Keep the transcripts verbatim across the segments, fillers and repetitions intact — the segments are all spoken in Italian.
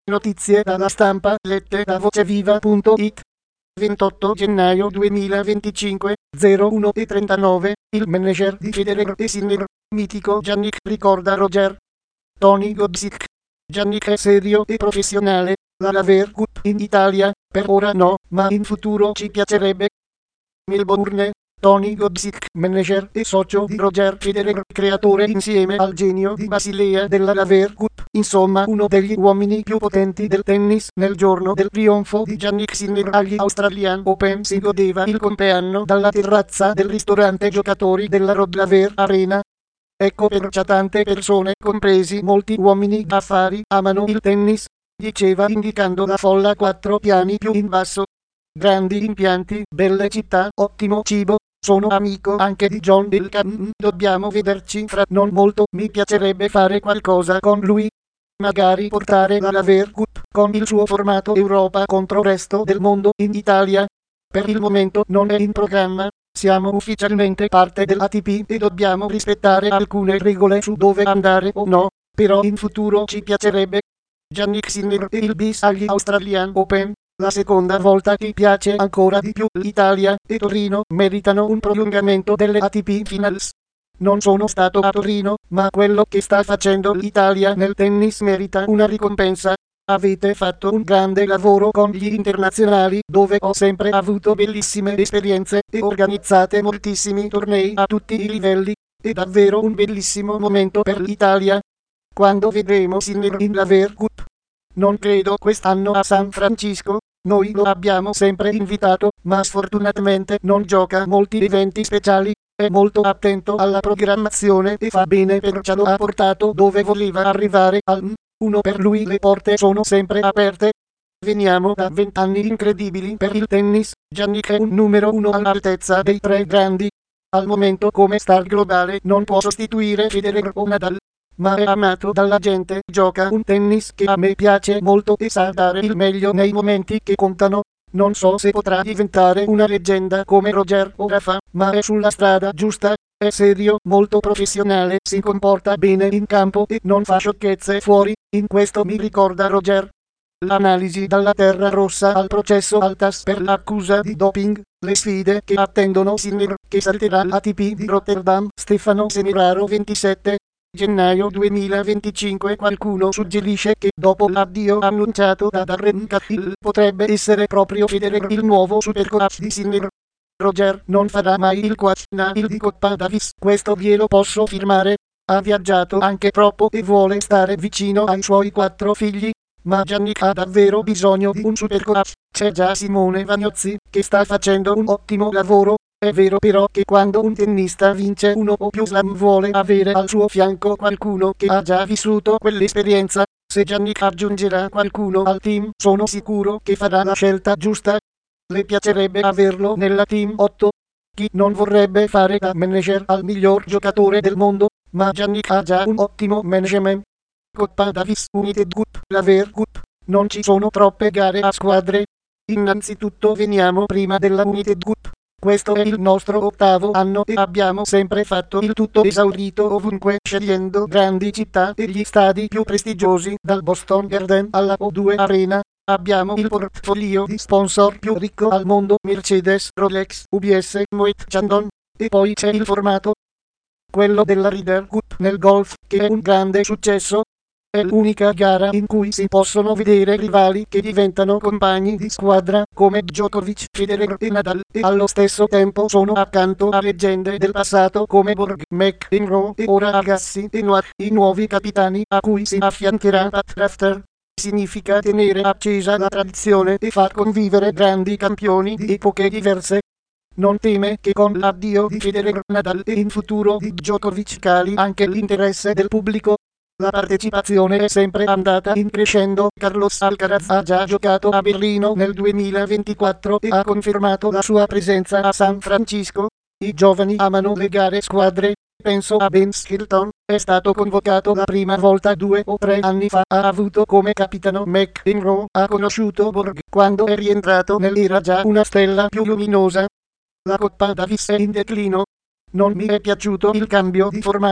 Notizie dalla stampa lette da voceviva punto it. ventotto gennaio duemilaventicinque, zero uno e trentanove, il manager di Federer e Sinner, mitico Jannik ricorda Roger. Tony Godsic. Jannik è serio e professionale, la Laver Cup in Italia, per ora no, ma in futuro ci piacerebbe. Melbourne. Tony Godsic, manager e socio di Roger Federer, creatore insieme al genio di Basilea della Laver Cup, insomma uno degli uomini più potenti del tennis. Nel giorno del trionfo di Jannik Sinner agli Australian Open si godeva il compleanno dalla terrazza del ristorante giocatori della Rod Laver Arena. Ecco perciò tante persone, compresi molti uomini d'affari, amano il tennis, diceva indicando la folla quattro piani più in basso. Grandi impianti, belle città, ottimo cibo. Sono amico anche di John Bilcam, dobbiamo vederci fra non molto, mi piacerebbe fare qualcosa con lui. Magari portare la Laver Cup con il suo formato Europa contro resto del mondo in Italia. Per il momento non è in programma, siamo ufficialmente parte dell'A T P e dobbiamo rispettare alcune regole su dove andare o no, però in futuro ci piacerebbe. Jannik Sinner e il bis agli Australian Open. La seconda volta ti piace ancora di più. L'Italia e Torino meritano un prolungamento delle A T P Finals. Non sono stato a Torino, ma quello che sta facendo l'Italia nel tennis merita una ricompensa. Avete fatto un grande lavoro con gli internazionali, dove ho sempre avuto bellissime esperienze e organizzate moltissimi tornei a tutti i livelli. È davvero un bellissimo momento per l'Italia. Quando vedremo Sinner in Laver Cup? Non credo quest'anno a San Francisco. Noi lo abbiamo sempre invitato, ma sfortunatamente non gioca molti eventi speciali. È molto attento alla programmazione e fa bene, perciò lo ha portato dove voleva arrivare. Al uno per lui le porte sono sempre aperte. Veniamo da vent'anni incredibili per il tennis. Jannik è un numero uno all'altezza dei tre grandi. Al momento come star globale non può sostituire Federer o Nadal, ma è amato dalla gente, gioca un tennis che a me piace molto e sa dare il meglio nei momenti che contano. Non so se potrà diventare una leggenda come Roger o Rafa, ma è sulla strada giusta, è serio, molto professionale, si comporta bene in campo e non fa sciocchezze fuori, in questo mi ricorda Roger. L'analisi dalla Terra Rossa al processo Altas per l'accusa di doping, le sfide che attendono Sinner, che salterà l'A T P di Rotterdam. Stefano Semeraro ventisette gennaio duemilaventicinque. Qualcuno suggerisce che dopo l'addio annunciato da Darren Cahill potrebbe essere proprio Federer il nuovo supercoach di Sinner. Roger non farà mai il coach Nail di Coppa Davis, questo glielo posso firmare. Ha viaggiato anche troppo e vuole stare vicino ai suoi quattro figli. Ma Jannik ha davvero bisogno di un supercoach. C'è già Simone Vagnozzi, che sta facendo un ottimo lavoro. È vero però che quando un tennista vince uno o più slam vuole avere al suo fianco qualcuno che ha già vissuto quell'esperienza. Se Jannik aggiungerà qualcuno al team, sono sicuro che farà la scelta giusta. Le piacerebbe averlo nella team otto? Chi non vorrebbe fare da manager al miglior giocatore del mondo? Ma Jannik ha già un ottimo management. Coppa Davis, United Cup, Laver Cup, non ci sono troppe gare a squadre. Innanzitutto veniamo prima della United Cup. Questo è il nostro ottavo anno e abbiamo sempre fatto il tutto esaurito ovunque, scegliendo grandi città e gli stadi più prestigiosi, dal Boston Garden alla O due Arena. Abbiamo il portfolio di sponsor più ricco al mondo: Mercedes, Rolex, U B S, Moet Chandon. E poi c'è il formato, quello della Ryder Cup nel golf, che è un grande successo. È l'unica gara in cui si possono vedere rivali che diventano compagni di squadra come Djokovic, Federer e Nadal, e allo stesso tempo sono accanto a leggende del passato come Borg, McEnroe e ora Agassi e Noah, i nuovi capitani a cui si affiancherà Pat Rafter. Significa tenere accesa la tradizione e far convivere grandi campioni di epoche diverse. Non teme che con l'addio di Federer, Nadal e in futuro di Djokovic cali anche l'interesse del pubblico? La partecipazione è sempre andata in crescendo. Carlos Alcaraz ha già giocato a Berlino nel duemilaventiquattro e ha confermato la sua presenza a San Francisco. I giovani amano le gare squadre. Penso a Ben Shelton, è stato convocato la prima volta due o tre anni fa, ha avuto come capitano McEnroe, ha conosciuto Borg quando è rientrato nell'era già una stella più luminosa. La Coppa Davis è in declino. Non mi è piaciuto il cambio di formato.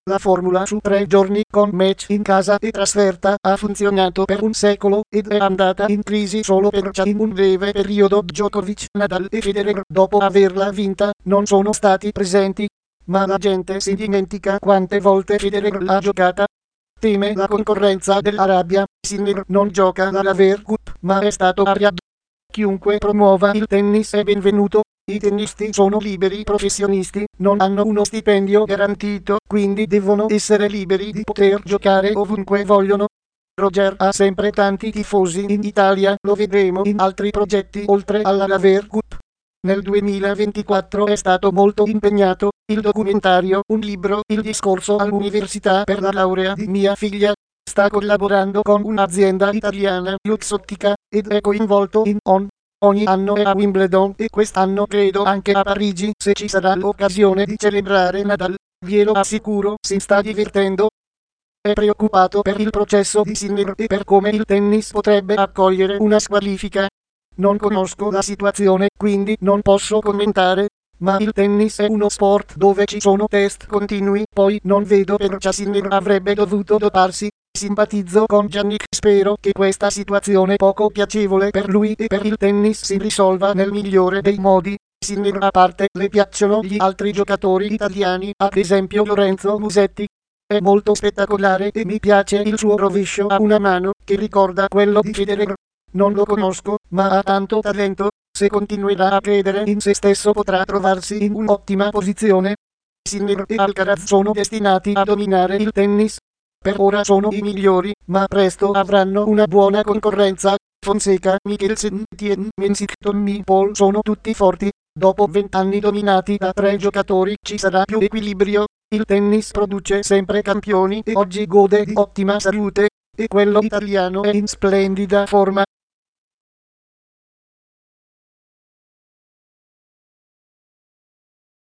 La formula su tre giorni con match in casa e trasferta ha funzionato per un secolo ed è andata in crisi solo perché in un breve periodo Djokovic, Nadal e Federer, dopo averla vinta, non sono stati presenti. Ma la gente si dimentica quante volte Federer l'ha giocata. Teme la concorrenza dell'Arabia. Sinner non gioca la Laver Cup, ma è stato a Riyadh. Chiunque promuova il tennis è benvenuto. I tennisti sono liberi professionisti, non hanno uno stipendio garantito, quindi devono essere liberi di poter giocare ovunque vogliono. Roger ha sempre tanti tifosi in Italia, lo vedremo in altri progetti oltre alla Laver Cup. Nel duemilaventiquattro è stato molto impegnato, il documentario, un libro, il discorso all'università per la laurea di mia figlia. Sta collaborando con un'azienda italiana, Luxottica, ed è coinvolto in On. Ogni anno è a Wimbledon e quest'anno credo anche a Parigi se ci sarà l'occasione di celebrare Nadal. Glielo assicuro, si sta divertendo. È preoccupato per il processo di Sinner e per come il tennis potrebbe accogliere una squalifica. Non conosco la situazione, quindi non posso commentare. Ma il tennis è uno sport dove ci sono test continui, poi non vedo perché Sinner avrebbe dovuto doparsi. Simpatizzo con Jannik, spero che questa situazione poco piacevole per lui e per il tennis si risolva nel migliore dei modi. Sinner a parte, le piacciono gli altri giocatori italiani, ad esempio Lorenzo Musetti. È molto spettacolare e mi piace il suo rovescio a una mano, che ricorda quello di Federer. Non lo conosco, ma ha tanto talento. Se continuerà a credere in se stesso potrà trovarsi in un'ottima posizione. Sinner e Alcaraz sono destinati a dominare il tennis. Per ora sono i migliori, ma presto avranno una buona concorrenza. Fonseca, Michelsen, Tien, Mensik, Tommy Paul sono tutti forti. Dopo vent'anni dominati da tre giocatori ci sarà più equilibrio. Il tennis produce sempre campioni e oggi gode di ottima salute. E quello italiano è in splendida forma.